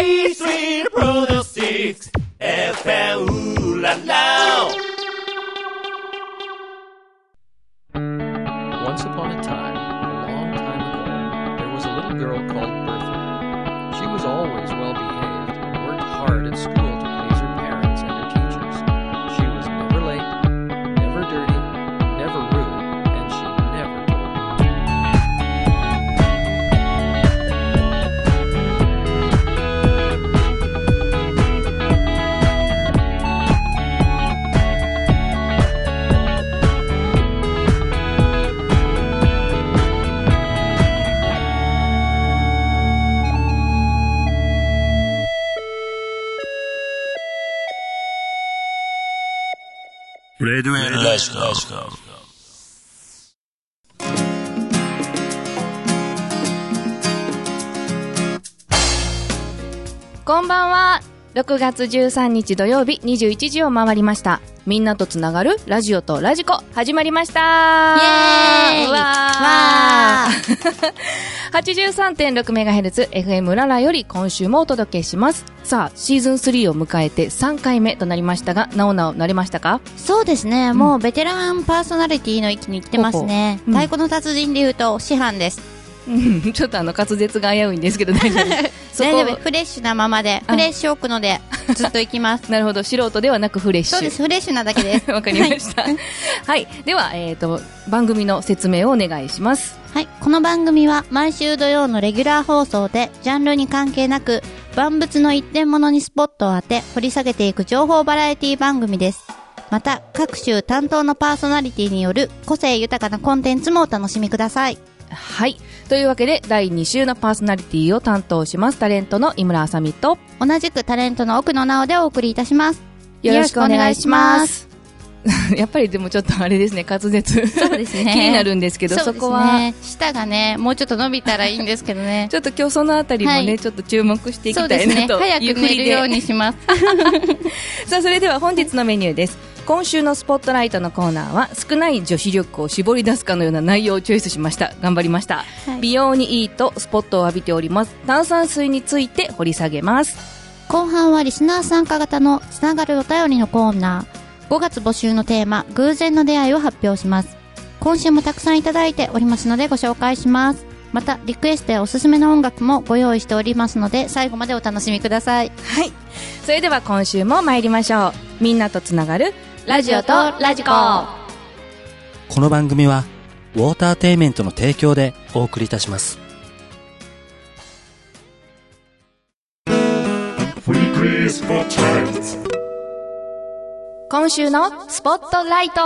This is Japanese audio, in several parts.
A Street Produce 6 FM ララ Once upon a time, a long time ago, there was a little girl called Bertha. She was always well behaved and worked hard at school to please her parents and her teachers. She was never late, never dirty, never rude, and she never told レディオエルラジコ。 こんばんは。6月13日土曜日21時を回りました。みんなとつながるラジオとラジコ始まりました。 イエーイわー83.6MHz FM ララより今週もお届けします。さあシーズン3を迎えて3回目となりましたが、なおなお慣れましたか？ そうですね、もうベテランパーソナリティの域に来てますね。 ほほ太鼓の達人で言うと師範です。 ちょっと滑舌が危ういんですけど大丈夫そこ大丈夫、フレッシュなままでフレッシュ奥のでずっと行きますなるほど、素人ではなくフレッシュ。 そうです、フレッシュなだけですわかりましたはい、では、番組の説明をお願いします。 はい、この番組は毎週土曜のレギュラー放送でジャンルに関係なく万物の一点物にスポットを当て掘り下げていく情報バラエティ番組です。また各週担当のパーソナリティによる個性豊かなコンテンツもお楽しみください。 はい、というわけで第2週のパーソナリティを担当しますタレントの井村あさみと同じくタレントの奥野直でお送りいたします。 よろしくお願いしますやっぱりでもちょっとあれですね、滑舌そうですね気になるんですけど、そこは舌がねもうちょっと伸びたらいいんですけどねちょっと今日そのあたりもね、はい、ちょっと注目していきたいなと、 早く寝るようにしますさあそれでは本日のメニューです。今週のスポットライトのコーナーは少ない女子力を絞り出すかのような内容をチョイスしました。頑張りました、はい、美容にいいとスポットを浴びております炭酸水について掘り下げます。 後半はリスナー参加型のつながるお便りのコーナー、5月募集のテーマ偶然の出会いを発表します。今週もたくさんいただいておりますのでご紹介します。またリクエストやおすすめの音楽もご用意しておりますので最後までお楽しみください。 はい、それでは今週も参りましょう。みんなとつながるラジオとラジコ。 この番組はウォーターテイメントの提供でお送りいたします。 今週のスポットライト。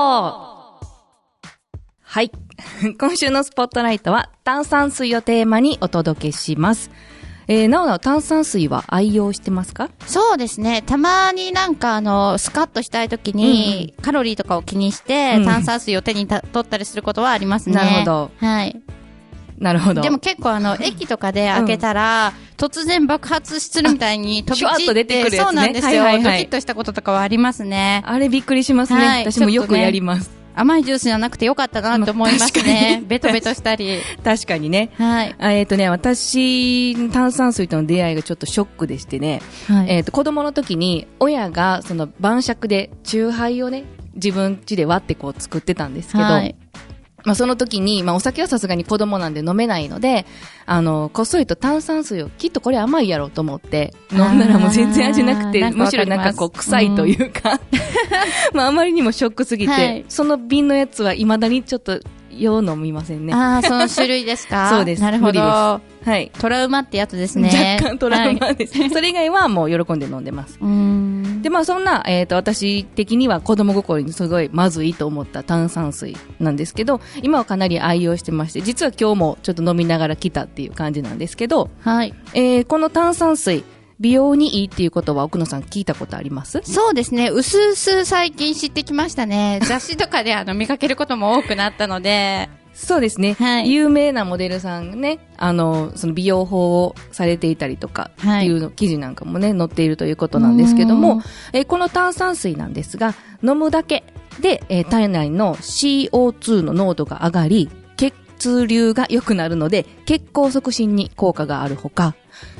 はい今週のスポットライトは炭酸水をテーマにお届けします。なおなお炭酸水は愛用してますか？ そうですね、たまになんかスカッとしたい時に、カロリーとかを気にして、炭酸水を手に取ったりすることはありますね。 なるほど、 はい、 なるほど。 でも結構駅とかで開けたら、突然爆発するみたいに飛び散って、 シュワッと出てくるやつね。 そうなんですよ、 はいはいはい、 ドキッとしたこととかはありますね。 あれびっくりしますね、はい、私もよくやります。 甘いジュースじゃなくてよかったなと思いますね。ベトベトしたり。 確かにね。 はい。 私、炭酸水との出会いがちょっとショックでしてね。はい。子供の時に、親が、晩酌で、チューハイをね、自分家で割ってこう作ってたんですけど、はい。まあ、その時に、まあ、お酒はさすがに子供なんで飲めないので、こっそりと炭酸水を、きっとこれ甘いやろうと思って、飲んだらもう全然味なくて、むしろなんかこう臭いというか、まあ、あまりにもショックすぎて、はい、その瓶のやつは未だにちょっと、よう飲みませんね。 ああ、その種類ですか？ そうです。 なるほど。 はい。 トラウマってやつですね。 若干トラウマです。はい、それ以外はもう喜んで飲んでます。で、まあそんな、私的には子供心にすごいまずいと思った炭酸水なんですけど、今はかなり愛用してまして、実は今日もちょっと飲みながら来たっていう感じなんですけど、はい。この炭酸水、美容にいいっていうことは奥野さん聞いたことあります？ そうですね。うすうす最近知ってきましたね。雑誌とかで見かけることも多くなったので。 そうですね、はい。有名なモデルさんがね、その美容法をされていたりとかっていうの、記事なんかもね、載っているということなんですけども、この炭酸水なんですが、飲むだけで、体内の CO2 の濃度が上がり、血流が良くなるので、血行促進に効果があるほか、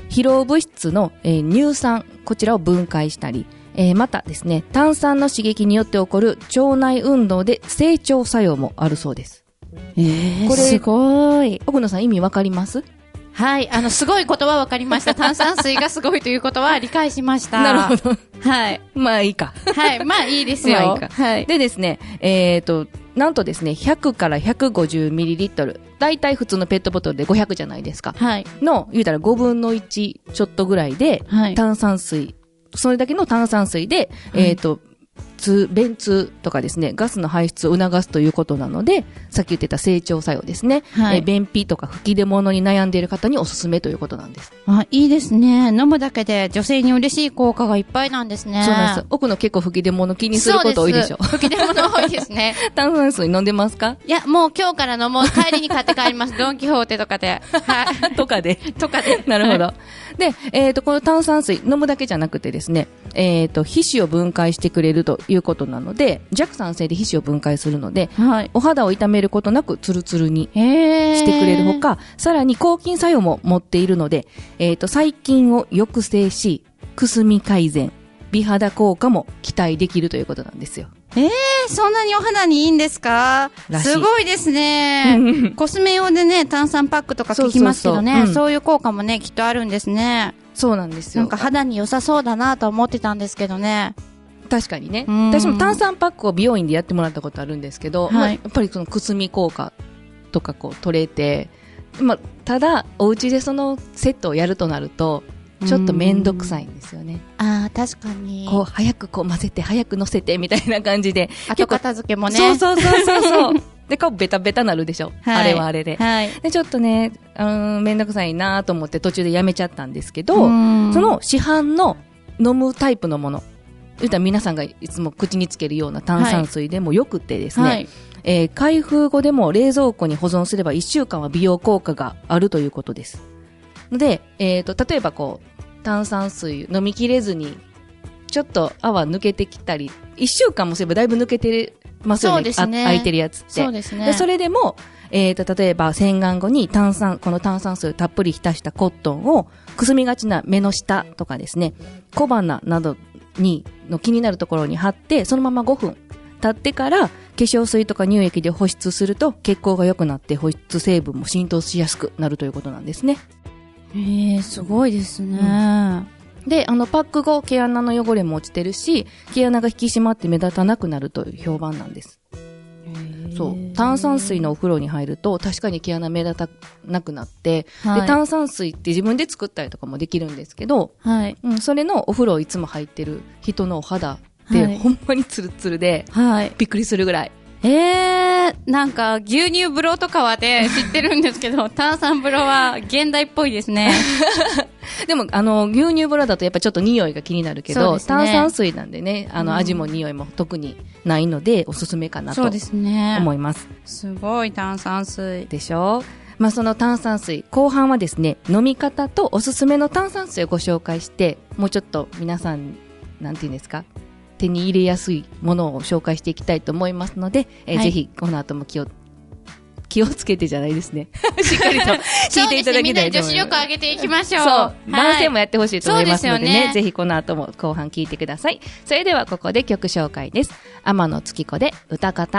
疲労物質の、乳酸、こちらを分解したり、またですね、炭酸の刺激によって起こる腸内運動で成長作用もあるそうです。これすごい。 奥野さん意味わかります？ はい。すごいことはわかりました。炭酸水がすごいということは理解しました。 なるほど。 はい。 まあいいか。 はい。まあいいですよ。 まあいいか。 はい。 でですね、なんとですね、100から150ミリリットル。だいたい普通のペットボトルで500じゃないですか。はい。の、言うたら5分の1ちょっとぐらいで、はい、炭酸水、それだけの炭酸水で、はい、便通とかですね、ガスの排出を促すということなので、さっき言ってた成長作用ですね。はい、便秘とか吹き出物に悩んでいる方におすすめということなんです。 あ、いいですね。飲むだけで女性に嬉しい効果がいっぱいなんですね。 そうなんです。奥の結構吹き出物気にすること多いでしょ。 吹き出物多いですね。 炭酸水飲んでますか？ いや、もう今日から帰りに買って帰ります。ドンキホーテとかで。 はい。とかで。なるほど。で、この炭酸水飲むだけじゃなくてですね、皮脂を分解してくれるということなので、弱酸性で皮脂を分解するので、はい、お肌を傷めることなくツルツルにしてくれるほか、さらに抗菌作用も持っているので、細菌を抑制し、くすみ改善、美肌効果も期待できるということなんですよ。 そんなにお肌にいいんですか？すごいですね。コスメ用でね、炭酸パックとか聞きますけどね、そういう効果もね、きっとあるんですね。 そうなんですよ。 なんか肌に良さそうだなと思ってたんですけどね。 確かにね。私も炭酸パックを美容院でやってもらったことあるんですけど、はい、まあ、やっぱりそのくすみ効果とか取れて、まあ、ただ、お家でそのセットをやるとなると、ちょっとめんどくさいんですよね。 ああ、確かに。 早く混ぜて、早く乗せて、みたいな感じで。 後片付けもね。 そう。で、顔ベタベタなるでしょ。はい、あれはあれで。はい。で、ちょっとね、めんどくさいなと思って途中でやめちゃったんですけど、その市販の飲むタイプのもの、言ったら皆さんがいつも口につけるような炭酸水でもよくてですね、はい、開封後でも冷蔵庫に保存すれば1週間は美容効果があるということです。で、例えば炭酸水飲みきれずに、ちょっと泡抜けてきたり、1週間もすればだいぶ抜けてますよね。そうですね。空いてるやつって。そうですね。で、それでも、例えば洗顔後にこの炭酸水をたっぷり浸したコットンを、くすみがちな目の下とかですね、小鼻などの気になるところに貼って、そのまま5分経ってから、化粧水とか乳液で保湿すると血行が良くなって保湿成分も浸透しやすくなるということなんですね。 すごいですね。 で、パック後、毛穴の汚れも落ちてるし、毛穴が引き締まって目立たなくなるという評判なんです。そう。炭酸水のお風呂に入ると、確かに毛穴目立たなくなって、はい、で、炭酸水って自分で作ったりとかもできるんですけど、はい。それのお風呂いつも入ってる人のお肌って、はい、ほんまにツルツルで、はい。びっくりするぐらい。 なんか牛乳風呂とかはね知ってるんですけど炭酸風呂は現代っぽいですね。 でも牛乳風呂だとやっぱちょっと匂いが気になるけど、ね、炭酸水なんでね味も匂いも特にないのでおすすめかなと思います。 すごい炭酸水でしょ。まあその炭酸水後半はですね飲み方とおすすめの炭酸水をご紹介してもうちょっと皆さんなんていうんですか手に入れやすいものを紹介していきたいと思いますので、はい、ぜひこの後も気をつけてじゃないですね。しっかりと聞いていただきたいと思います。みんなで女子力上げていきましょう。 そう、はい、男性もやってほしいと思いますのでね、ぜひこの後も後半聞いてください。それではここで曲紹介です。天野月子で歌方。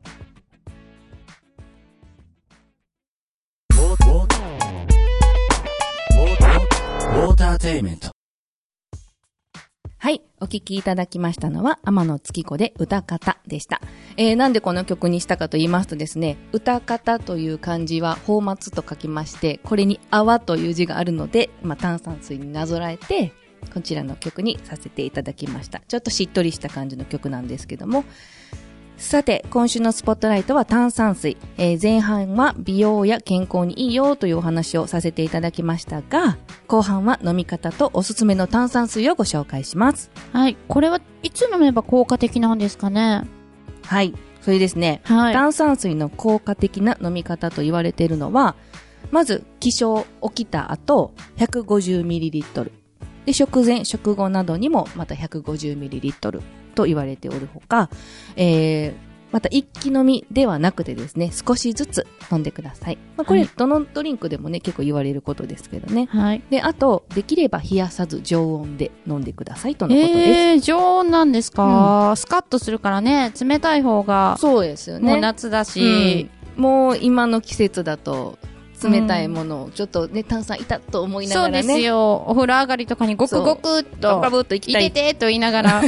ウォーターテイメント。はい。お聴きいただきましたのは、天野月子で歌方でした。なんでこの曲にしたかと言いますとですね、歌方という漢字は泡沫と書きまして、これに泡という字があるので、炭酸水になぞらえて、こちらの曲にさせていただきました。ちょっとしっとりした感じの曲なんですけども、さて、今週のスポットライトは炭酸水。前半は美容や健康にいいよというお話をさせていただきましたが、後半は飲み方とおすすめの炭酸水をご紹介します。 はい。これはいつ飲めば効果的なんですかね？ はい。それですね。はい。炭酸水の効果的な飲み方と言われているのは、まず、起床起きた後、150ml。で、食前、食後などにもまた 150ml。と言われておるほか、 また一気飲みではなくてですね、少しずつ飲んでください。まあ、これ、どのドリンクでもね、結構言われることですけどね。 はい。 で、あと、できれば冷やさず常温で飲んでくださいとのことです。 常温なんですか、スカッとするからね、冷たい方が。 そうですよね。 もう夏だし、 もう今の季節だと、冷たいものをちょっとね、炭酸いたと思いながらね。 そうですよ。お風呂上がりとかにごくごくっと、 バブッといきたい。 入れてと言いながら。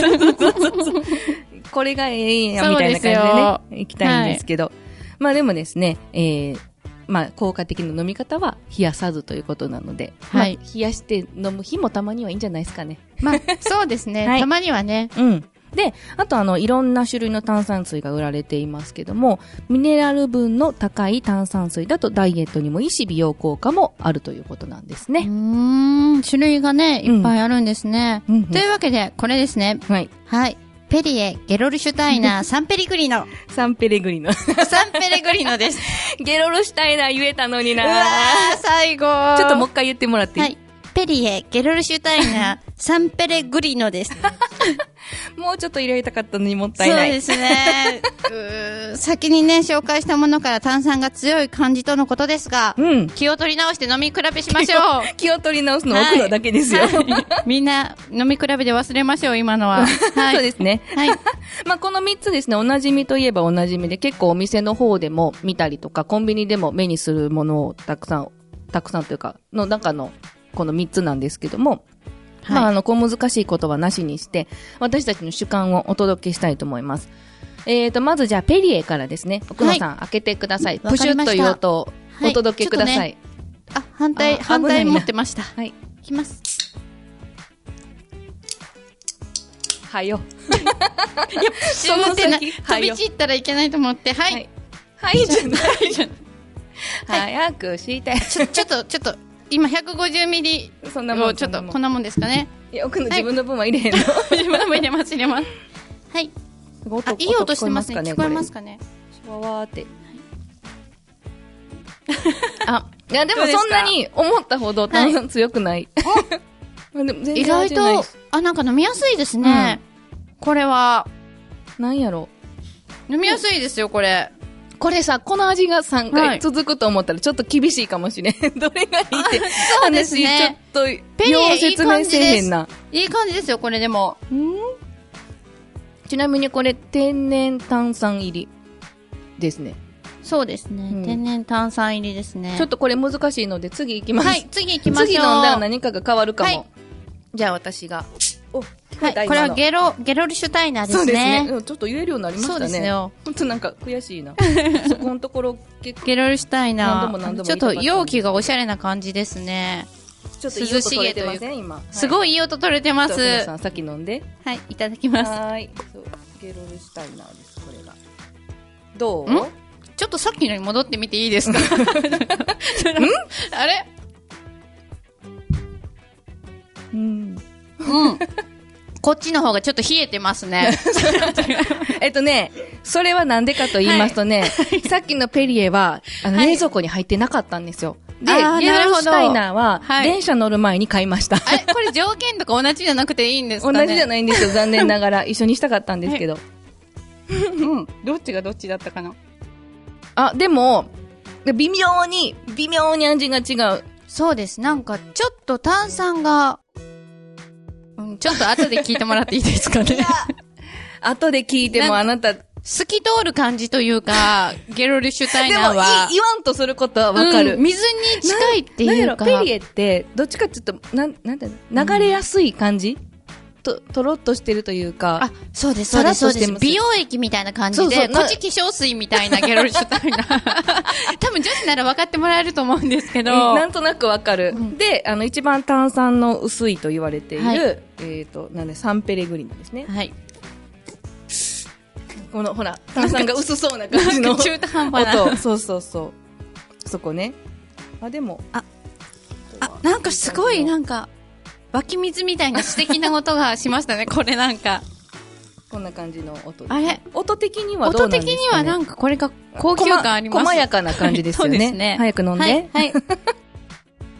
これがええんや、みたいな感じでね、いきたいんですけど。はい、まあでもですね、まあ効果的な飲み方は冷やさずということなので、はい。まあ、冷やして飲む日もたまにはいいんじゃないですかね。 まあ、そうですね。はい、たまにはね。 うん。で、あといろんな種類の炭酸水が売られていますけども、ミネラル分の高い炭酸水だとダイエットにもいいし、美容効果もあるということなんですね。 種類がね、いっぱいあるんですね。というわけで、これですね。 はい。 はい。ペリエ、ゲロルシュタイナー、サンペレグリノ。 サンペレグリノ。 サンペレグリノです。 ゲロルシュタイナー言えたのにな。 うわー、最後。 ちょっともう一回言ってもらっていい？ はい。ペリエ、ゲロルシュタイナー、サンペレグリノです。 もうちょっと入れたかったのにもったいない。 そうですね。先にね、紹介したものから炭酸が強い感じとのことですが、気を取り直して飲み比べしましょう。 気を取り直すの奥のだけですよ。 みんな飲み比べで忘れましょう、今のは。 はい。そうですね。はい。まあ、この3つですね、おなじみといえばおなじみで、結構お店の方でも見たりとか、コンビニでも目にするものをたくさんというか、の中のこの3つなんですけども、はい、まあ、小難しいことはなしにして、私たちの主観をお届けしたいと思います。まずじゃあ、ペリエからですね。奥野さん、開けてください。プシュッという音をお届けください。はい、 反対持ってました。はい。いきます。 はよ。 いや、その先、飛び散ったらいけないと思って、はい。 はいじゃないじゃん。早くして。 ちょっと、今150ミリをちょっとこんなもんですかね。 いや、奥の自分の分は入れへんの。 自分の分入れます。はい。いい音してますね。聞こえますかね。 シュワーって。いや、でもそんなに思ったほど炭酸強くない。 意外と、なんか飲みやすいですね。これは。 なんやろ。 飲みやすいですよ、これ。 これさ、この味が3回続くと思ったらちょっと厳しいかもしれん。どれがいいって。 そうですね。 ちょっと、よう説明せえへんな。 いい感じですよ、これでも。 ちなみにこれ、天然炭酸入りですね。 そうですね。天然炭酸入りですね。 ちょっとこれ難しいので次行きます。 はい、次行きましょう。 次飲んだら何かが変わるかも。じゃあ私が。 はい、これはゲロルシュタイナーですね。そうですね。ちょっと言えるようになりましたね。 そうですよ。 ほんとなんか悔しいな。そこのところゲロルシュタイナー。ちょっと容器がおしゃれな感じですね。 ちょっといい音取れてません今。 すごいいい音取れてます。 皆さんさっき飲んで。 はい、いただきます。 はい。ゲロルシュタイナーです、これが。どう？ ちょっとさっきのに戻ってみていいですか？あれ？こっちの方がちょっと冷えてますね。 それはなんでかと言いますとね、さっきのペリエは、冷蔵庫に入ってなかったんですよ。で、ゲロルシュタイナーは、電車乗る前に買いました。 あれこれ条件とか同じじゃなくていいんですかね？ 同じじゃないんですよ、残念ながら。一緒にしたかったんですけど。 どっちがどっちだったかな？ でも、微妙に味が違う。 そうです。なんか、ちょっと炭酸が、ちょっと後で聞いてもらっていいですかね。 後で聞いてもあなた、 透き通る感じというか、ゲロルシュタイナーは。 でも言わんとすることはわかる。 水に近いっていうか。 ペリエって、どっちかって言うと、なんていうの？流れやすい感じ？とろっとしてるというか。 そうです、そうです、そうです。美容液みたいな感じで、こっち化粧水みたいなゲロルシュタイナー。多分女子なら分かってもらえると思うんですけど。 なんとなく分かる。で、一番炭酸の薄いと言われている、サンペレグリノですね。はい。この、ほら、炭酸が薄そうな感じの中途半端な音。そう。そこね。でも。 なんかすごい、なんか、湧き水みたいな素敵な音がしましたね、これなんか。 こんな感じの音です、 あれ音的にはどうなんですかね？ 音的にはなんかこれが高級感あります。 細やかな感じですよね。そうですね。早く飲んで。はい。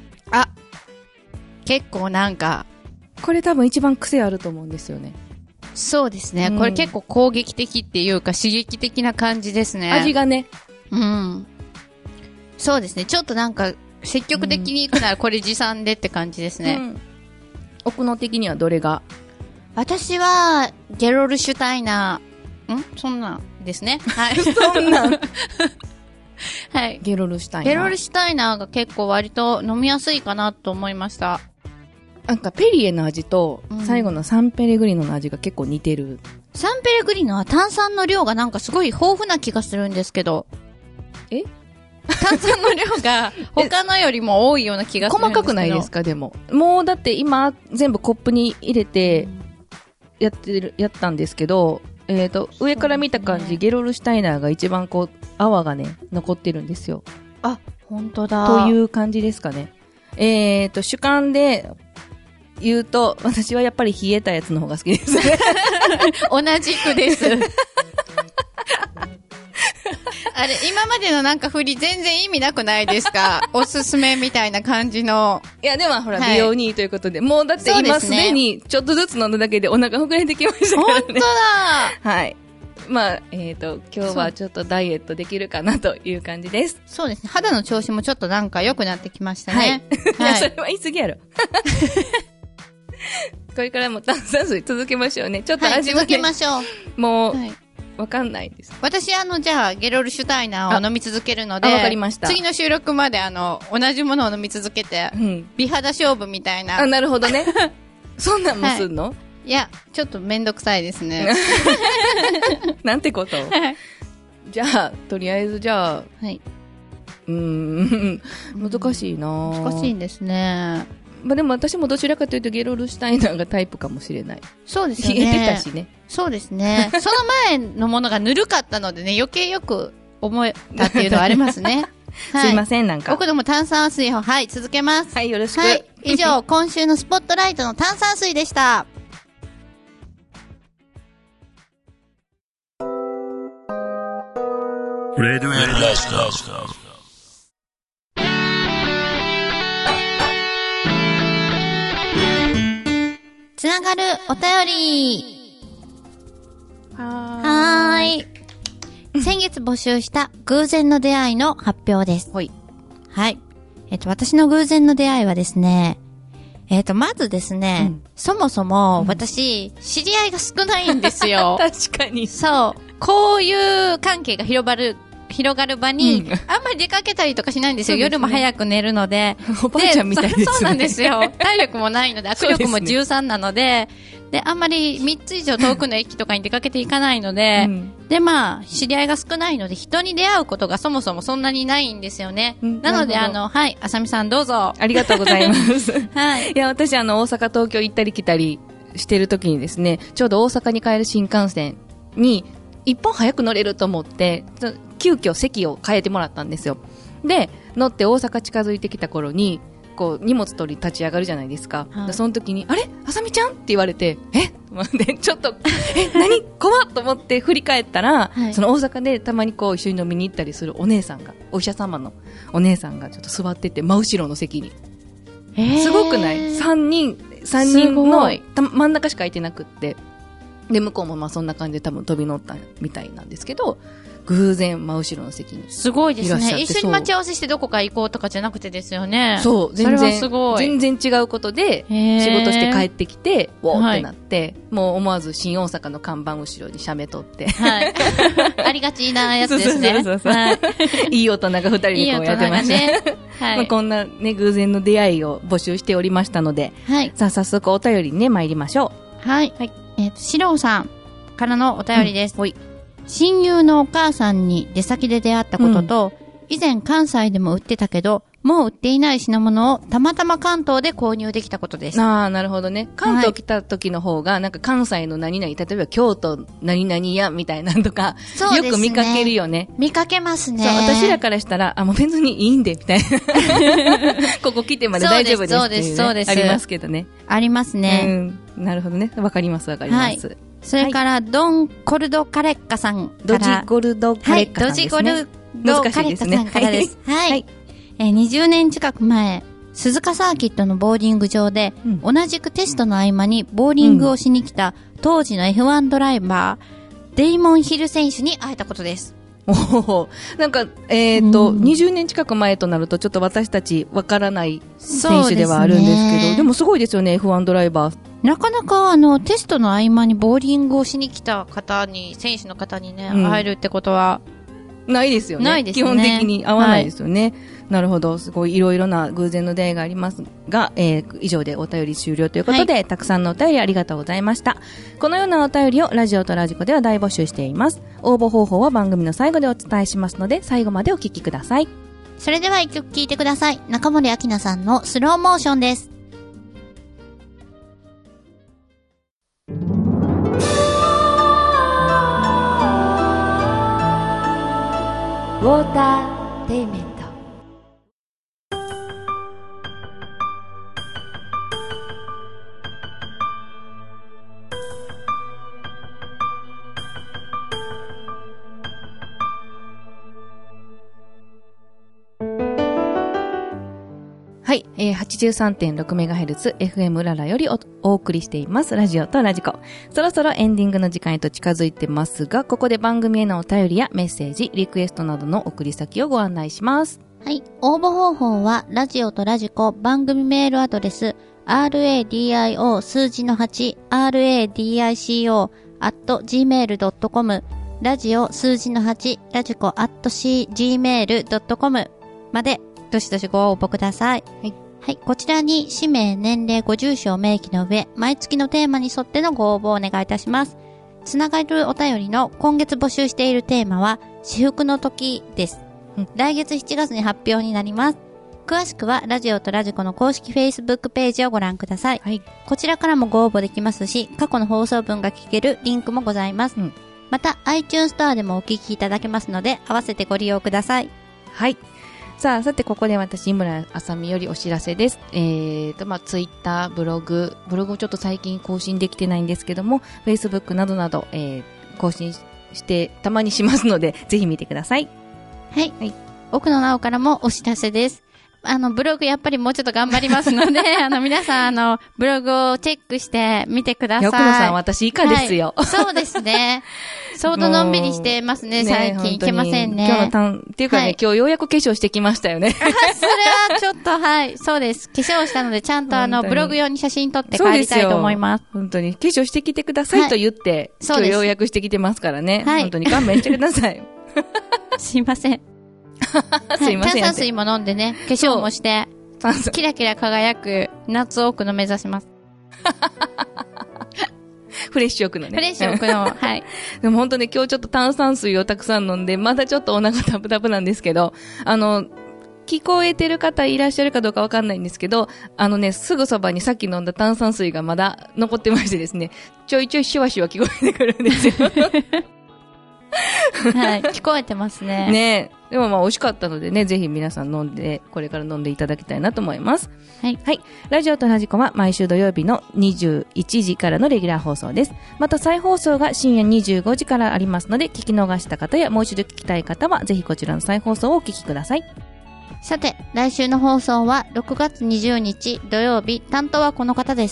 結構なんか。 これ多分一番癖あると思うんですよね。 そうですね、これ結構攻撃的っていうか刺激的な感じですね。 味がね。 うん。そうですね。ちょっとなんか、積極的に行くならこれ持参でって感じですね。 奥野的にはどれが？ 私は、ゲロルシュタイナー、そんなんですね。はい。 そんなん。 はい。 ゲロルシュタイナー。 ゲロルシュタイナーが結構割と飲みやすいかなと思いました。 なんかペリエの味と、最後のサンペレグリノの味が結構似てる。 サンペレグリノは炭酸の量がなんかすごい豊富な気がするんですけど。炭酸の量が他のよりも多いような気がするんですけど。 細かくないですか、でも。もうだって今全部コップに入れてやったんですけど、上から見た感じ、ゲロルシュタイナーが一番こう、泡がね、残ってるんですよ。 あ、本当だ。 という感じですかね。主観で言うと、私はやっぱり冷えたやつの方が好きですね。 同じくです。あれ、今までのなんか振り全然意味なくないですか？おすすめみたいな感じの。 いや、でもほら、美容にということで、もうだって今すでにちょっとずつ飲んだだけでお腹膨れてきましたからね。 本当だ。 はい。まあ、今日はちょっとダイエットできるかなという感じです。 そうですね。肌の調子もちょっとなんか良くなってきましたね。 はい。それは言い過ぎやろ。これからも炭酸水続けましょうね。ちょっと味はね、 続けましょう。 もう、わかんないです。 私じゃあ、ゲロルシュタイナーを飲み続けるので、 わかりました。 次の収録まで同じものを飲み続けて、美肌勝負みたいな。 なるほどね。そんなんもすんの？ いや、ちょっとめんどくさいですね。 なんてことじゃあ、とりあえずじゃあ、 はい。 難しいな難しいんですね。 まあでも私もどちらかというとゲロルシュタイナーがタイプかもしれない。 そうですよね。 冷えてたしね。 そうですね。その前のものがぬるかったのでね、余計よく思えたっていうのはありますね。 はい、すいません、なんか。 僕でも炭酸水を、はい、続けます。 はい、よろしく。 はい、以上、今週のスポットライトの炭酸水でした。 レディオレッツゴー。 つながるお便り。はーい。先月募集した偶然の出会いの発表です。 はい。 はい。私の偶然の出会いはですね、まずですね、そもそも私、知り合いが少ないんですよ。 確かに。 そう。こういう関係が広がる場に、あんまり出かけたりとかしないんですよ。夜も早く寝るので。 おばあちゃんみたいですね。 そうなんですよ。体力もないので、握力も13なので、で、あんまり3つ以上遠くの駅とかに出かけていかないので、で、まあ、知り合いが少ないので、人に出会うことがそもそもそんなにないんですよね。なので、はい、あさみさんどうぞ。 ありがとうございます。 はい。 いや、私、大阪、東京行ったり来たりしてる時にですね、ちょうど大阪に帰る新幹線に、一本早く乗れると思って、急遽席を変えてもらったんですよ。で、乗って大阪近づいてきた頃に、こう、荷物取り立ち上がるじゃないですか。はい、その時に、あれあさみちゃんって言われて、で、ちょっと、何怖っと思って振り返ったら、はい、その大阪でたまにこう一緒に飲みに行ったりするお姉さんが、お医者様のお姉さんがちょっと座ってて、真後ろの席に。すごくない ?3 人の真ん中しか空いてなくって。で、向こうもまあそんな感じで多分飛び乗ったみたいなんですけど、偶然真後ろの席にいらっしゃって。 すごいですね。一緒に待ち合わせしてどこか行こうとかじゃなくてですよね。 そう、全然。 それはすごい。 全然違うことで、仕事して帰ってきて、ウォーってなって、もう思わず新大阪の看板後ろに写メ撮って。 はい。ありがちなやつですね。 そう。はい。いい大人が2人でこうやってました。いい大人がね。はい。まあこんなね、偶然の出会いを募集しておりましたので、はい。さあ、早速お便りにね、参りましょう。はい。はい。シローさんからのお便りです。はい。親友のお母さんに出先で出会ったことと、以前関西でも売ってたけど、もう売っていない品物をたまたま関東で購入できたことです。 ああ、なるほどね。関東来た時の方が、なんか関西の何々、例えば京都何々屋みたいなのとか、よく見かけるよね。 見かけますね。 そう、私らからしたら、もう別にいいんで、みたいな。ここ来てまで大丈夫ですっていう、ね。そうです。ありますけどね。 ありますね。 なるほどね。わかります。はい。 それから、ドン・コルド・カレッカさんから。 ドジゴルド・カレッカさんですね。 ドジゴルド・カレッカさんからです。はい。20年近く前、鈴鹿サーキットのボーリング場で、同じくテストの合間にボーリングをしに来た当時の F1 ドライバー、デイモン・ヒル選手に会えたことです。 なんか、20年近く前となるとちょっと私たちわからない選手ではあるんですけど、でもすごいですよね、F1 ドライバー。 なかなかテストの合間にボーリングをしに来た方に、選手の方にね、会えるってことは、 ないですよね。 ないですね。 基本的に合わないですよね。はい、なるほど。すごいいろいろな偶然の出会いがありますが、以上でお便り終了ということで、はい、たくさんのお便りありがとうございました。このようなお便りをラジオとラジコでは大募集しています。応募方法は番組の最後でお伝えしますので、最後までお聞きください。 それでは一曲聴いてください。中森明菜さんのスローモーションです。 ウォーターテイメント。はい、83.6MHz FM うららより お送りしていますラジオとラジコ。そろそろエンディングの時間へと近づいてますが、ここで番組へのお便りやメッセージ、リクエストなどの送り先をご案内します。 はい、応募方法はラジオとラジコ番組メールアドレス radio 数字の8 radico@gmail.com ラジオ数字の8ラジコ@gmail.com までどしどしご応募ください。はい。はい。こちらに氏名、年齢、ご住所を明記の上、毎月のテーマに沿ってのご応募をお願いいたします。つながるお便りの今月募集しているテーマは、至福の時です。来月7月に発表になります。詳しくは、ラジオとラジコの公式 Facebook ページをご覧ください。はい。こちらからもご応募できますし、過去の放送分が聞けるリンクもございます。また、iTunes ストアでもお聞きいただけますので、合わせてご利用ください。 はい。さてここで私、井村あさみよりお知らせです。ツイッター、ブログをちょっと最近更新できてないんですけども、Facebook などなど、更新してたまにしますので、ぜひ見てください。 はい。はい。奥野直からもお知らせです。ブログやっぱりもうちょっと頑張りますので、皆さん、ブログをチェックしてみてください。 奥野さん、私以下ですよ。 はい、そうですね。相当のんびりしてますね、最近。いけませんね。 っていうかね、はい、今日ようやく化粧してきましたよね。 それはちょっと、はい、そうです。化粧したので、ちゃんとブログ用に写真撮って帰りたいと思います。 本当に。化粧してきてくださいと言って、はい、今日ようやくしてきてますからね。はい、本当に勘弁してください。 すいません。すいません。炭酸水も飲んでね、化粧もして、キラキラ輝く夏奥の目指します。 フレッシュ奥のね。 フレッシュ奥の、はい。 でも本当ね、今日ちょっと炭酸水をたくさん飲んで、まだちょっとお腹タプタプなんですけど、聞こえてる方いらっしゃるかどうかわかんないんですけど、すぐそばにさっき飲んだ炭酸水がまだ残ってましてですね、ちょいちょいシュワシュワ聞こえてくるんですよ。 はい、聞こえてますね。 ねえ。でも美味しかったのでね、ぜひ皆さん飲んで、これから飲んでいただきたいなと思います。はい。はい。ラジオとラジコは毎週土曜日の21時からのレギュラー放送です。また再放送が深夜25時からありますので、聞き逃した方やもう一度聞きたい方は、ぜひこちらの再放送をお聞きください。 さて、来週の放送は6月20日土曜日、担当はこの方です。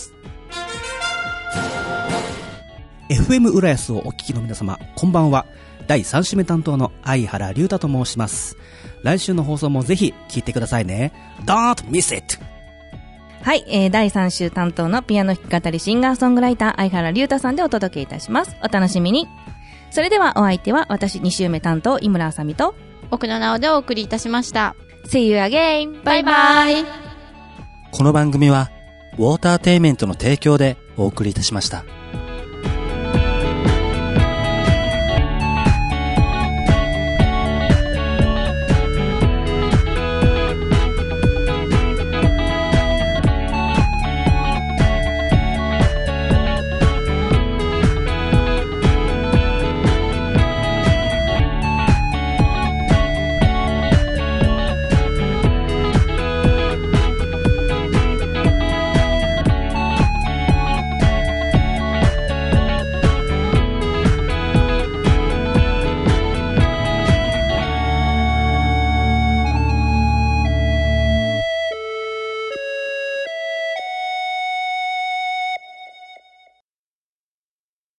FM 浦安をお聞きの皆様、こんばんは。第3週目担当の相原龍太と申します。来週の放送もぜひ聞いてくださいね。Don't miss it! はい、第3週担当のピアノ弾き語りシンガーソングライター相原龍太さんでお届けいたします。お楽しみに。それではお相手は私2週目担当井村あさみと奥野直でお送りいたしました。 See you again! バイバイ。 この番組はウォーターテイメントの提供でお送りいたしました。